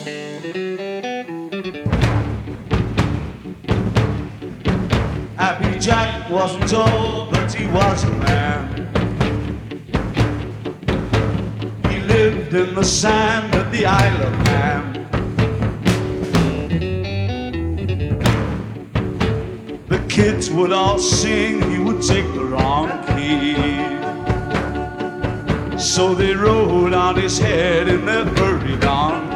Happy Jack wasn't told that he was a man. He lived in the sand of the Isle of Man. The kids would all sing, he would take the wrong key. So they rode on his head and they hurried on.